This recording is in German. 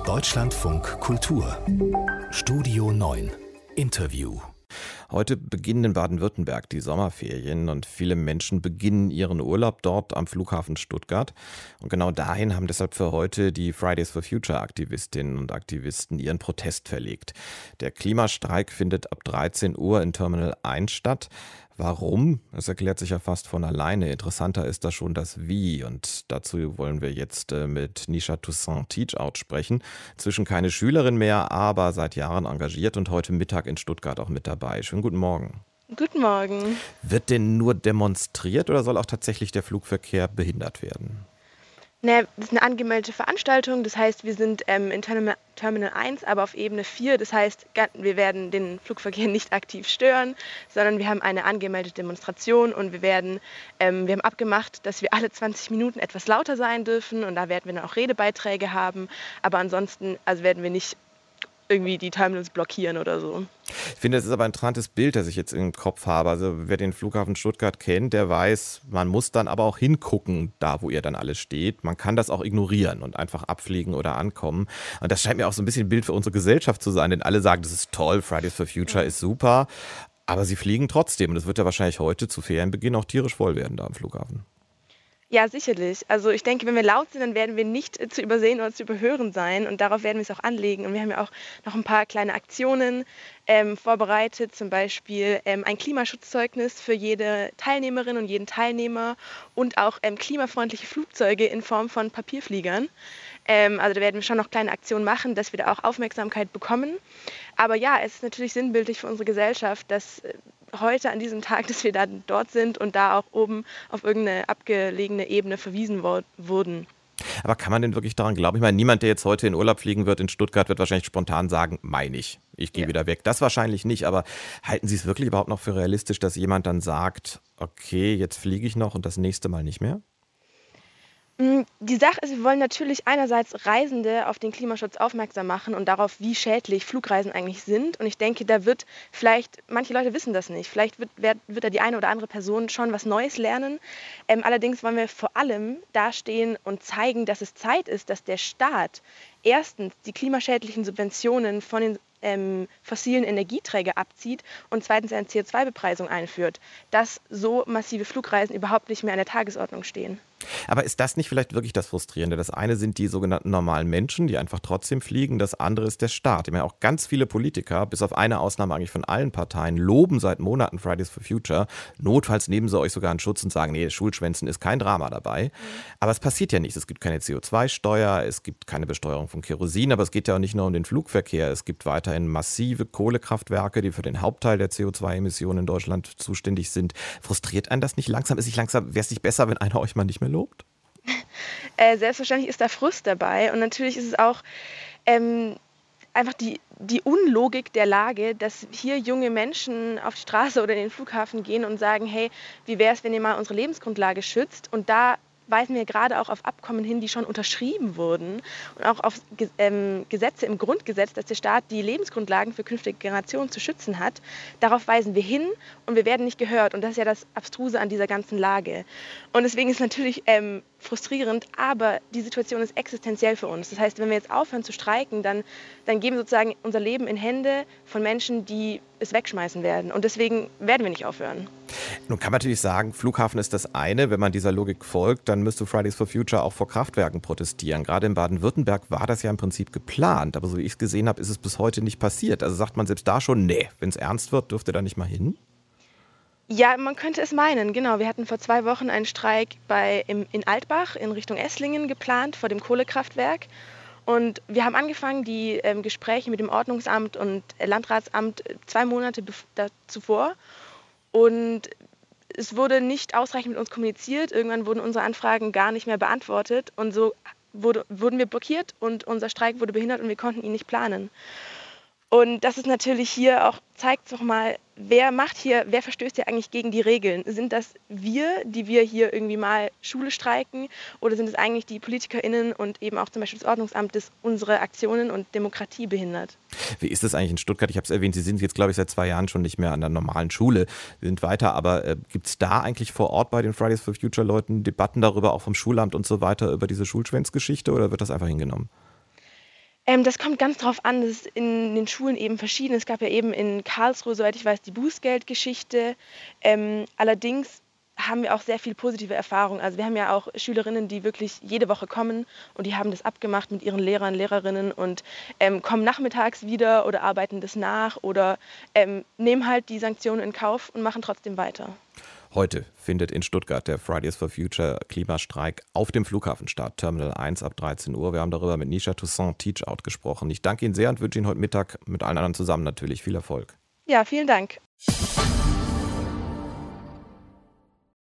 Deutschlandfunk Kultur Studio 9 Interview. Heute beginnen in Baden-Württemberg die Sommerferien und viele Menschen beginnen ihren Urlaub dort am Flughafen Stuttgart. Und genau dahin haben deshalb für heute die Fridays for Future Aktivistinnen und Aktivisten ihren Protest verlegt. Der Klimastreik findet ab 13 Uhr in Terminal 1 statt. Warum? Das erklärt sich ja fast von alleine. Interessanter ist da schon das Wie. Und dazu wollen wir jetzt mit Nisha Toussaint-Teachout sprechen. Inzwischen keine Schülerin mehr, aber seit Jahren engagiert und heute Mittag in Stuttgart auch mit dabei. Schönen guten Morgen. Guten Morgen. Wird denn nur demonstriert oder soll auch tatsächlich der Flugverkehr behindert werden? Das ist eine angemeldete Veranstaltung, das heißt, wir sind in Terminal 1, aber auf Ebene 4. Das heißt, wir werden den Flugverkehr nicht aktiv stören, sondern wir haben eine angemeldete Demonstration und wir haben abgemacht, dass wir alle 20 Minuten etwas lauter sein dürfen und da werden wir dann auch Redebeiträge haben, aber ansonsten werden wir nicht irgendwie die Terminals blockieren oder so. Ich finde, das ist aber ein interessantes Bild, das ich jetzt im Kopf habe. Also wer den Flughafen Stuttgart kennt, der weiß, man muss dann aber auch hingucken, da wo ihr dann alle steht. Man kann das auch ignorieren und einfach abfliegen oder ankommen. Und das scheint mir auch so ein bisschen ein Bild für unsere Gesellschaft zu sein, denn alle sagen, das ist toll, Fridays for Future ist super, aber sie fliegen trotzdem. Und es wird ja wahrscheinlich heute zu Ferienbeginn auch tierisch voll werden da am Flughafen. Ja, sicherlich. Also ich denke, wenn wir laut sind, dann werden wir nicht zu übersehen oder zu überhören sein und darauf werden wir es auch anlegen. Und wir haben ja auch noch ein paar kleine Aktionen vorbereitet, zum Beispiel ein Klimaschutzzeugnis für jede Teilnehmerin und jeden Teilnehmer und auch klimafreundliche Flugzeuge in Form von Papierfliegern. Also da werden wir schon noch kleine Aktionen machen, dass wir da auch Aufmerksamkeit bekommen. Aber ja, es ist natürlich sinnbildlich für unsere Gesellschaft, dass heute an diesem Tag, dass wir da dort sind und da auch oben auf irgendeine abgelegene Ebene verwiesen wurden. Aber kann man denn wirklich daran glauben? Ich meine, niemand, der jetzt heute in Urlaub fliegen wird in Stuttgart, wird wahrscheinlich spontan sagen, meine ich gehe wieder weg. Das wahrscheinlich nicht, aber halten Sie es wirklich überhaupt noch für realistisch, dass jemand dann sagt, okay, jetzt fliege ich noch und das nächste Mal nicht mehr? Die Sache ist, wir wollen natürlich einerseits Reisende auf den Klimaschutz aufmerksam machen und darauf, wie schädlich Flugreisen eigentlich sind. Und ich denke, da wird vielleicht, manche Leute wissen das nicht, vielleicht wird da die eine oder andere Person schon was Neues lernen. Allerdings wollen wir vor allem dastehen und zeigen, dass es Zeit ist, dass der Staat erstens die klimaschädlichen Subventionen von den fossilen Energieträger abzieht und zweitens eine CO2-Bepreisung einführt, dass so massive Flugreisen überhaupt nicht mehr an der Tagesordnung stehen. Aber ist das nicht vielleicht wirklich das Frustrierende? Das eine sind die sogenannten normalen Menschen, die einfach trotzdem fliegen. Das andere ist der Staat. Ich meine, auch ganz viele Politiker, bis auf eine Ausnahme eigentlich von allen Parteien, loben seit Monaten Fridays for Future. Notfalls nehmen sie euch sogar einen Schutz und sagen, nee, Schulschwänzen ist kein Drama dabei. Aber es passiert ja nichts. Es gibt keine CO2-Steuer, es gibt keine Besteuerung von Kerosin, aber es geht ja auch nicht nur um den Flugverkehr. Es gibt weiterhin massive Kohlekraftwerke, die für den Hauptteil der CO2-Emissionen in Deutschland zuständig sind. Frustriert einen das nicht langsam? Wäre es nicht besser, wenn einer euch mal nicht mehr lobt? Selbstverständlich ist da Frust dabei und natürlich ist es auch einfach die Unlogik der Lage, dass hier junge Menschen auf die Straße oder in den Flughafen gehen und sagen, hey, wie wäre es, wenn ihr mal unsere Lebensgrundlage schützt? Und da weisen wir gerade auch auf Abkommen hin, die schon unterschrieben wurden und auch auf Gesetze im Grundgesetz, dass der Staat die Lebensgrundlagen für künftige Generationen zu schützen hat. Darauf weisen wir hin und wir werden nicht gehört. Und das ist ja das Abstruse an dieser ganzen Lage. Und deswegen ist es natürlich frustrierend, aber die Situation ist existenziell für uns. Das heißt, wenn wir jetzt aufhören zu streiken, dann geben wir sozusagen unser Leben in Hände von Menschen, die es wegschmeißen werden. Und deswegen werden wir nicht aufhören. Nun kann man natürlich sagen, Flughafen ist das eine. Wenn man dieser Logik folgt, dann müsste Fridays for Future auch vor Kraftwerken protestieren. Gerade in Baden-Württemberg war das ja im Prinzip geplant. Aber so wie ich es gesehen habe, ist es bis heute nicht passiert. Also sagt man selbst da schon, nee, wenn es ernst wird, dürft ihr da nicht mal hin? Ja, man könnte es meinen, genau. Wir hatten vor 2 Wochen einen Streik in Altbach in Richtung Esslingen geplant, vor dem Kohlekraftwerk. Und wir haben angefangen, die Gespräche mit dem Ordnungsamt und Landratsamt 2 Monate zuvor. Und es wurde nicht ausreichend mit uns kommuniziert. Irgendwann wurden unsere Anfragen gar nicht mehr beantwortet. Und so wurden wir blockiert und unser Streik wurde behindert und wir konnten ihn nicht planen. Und das ist natürlich hier auch, zeigt doch mal, wer verstößt hier eigentlich gegen die Regeln? Sind das wir, die wir hier irgendwie mal Schule streiken? Oder sind es eigentlich die PolitikerInnen und eben auch zum Beispiel das Ordnungsamt, das unsere Aktionen und Demokratie behindert? Wie ist es eigentlich in Stuttgart? Ich habe es erwähnt, Sie sind jetzt, glaube ich, seit 2 Jahren schon nicht mehr an der normalen Schule. Sie sind weiter, aber gibt es da eigentlich vor Ort bei den Fridays for Future Leuten Debatten darüber, auch vom Schulamt und so weiter, über diese Schulschwänzgeschichte oder wird das einfach hingenommen? Das kommt ganz drauf an, das ist in den Schulen eben verschieden. Es gab ja eben in Karlsruhe, soweit ich weiß, die Bußgeldgeschichte. Allerdings haben wir auch sehr viel positive Erfahrung. Also wir haben ja auch Schülerinnen, die wirklich jede Woche kommen und die haben das abgemacht mit ihren Lehrern, Lehrerinnen und kommen nachmittags wieder oder arbeiten das nach oder nehmen halt die Sanktionen in Kauf und machen trotzdem weiter. Heute findet in Stuttgart der Fridays for Future Klimastreik auf dem Flughafen statt, Terminal 1 ab 13 Uhr. Wir haben darüber mit Nisha Toussaint Teachout gesprochen. Ich danke Ihnen sehr und wünsche Ihnen heute Mittag mit allen anderen zusammen natürlich viel Erfolg. Ja, vielen Dank.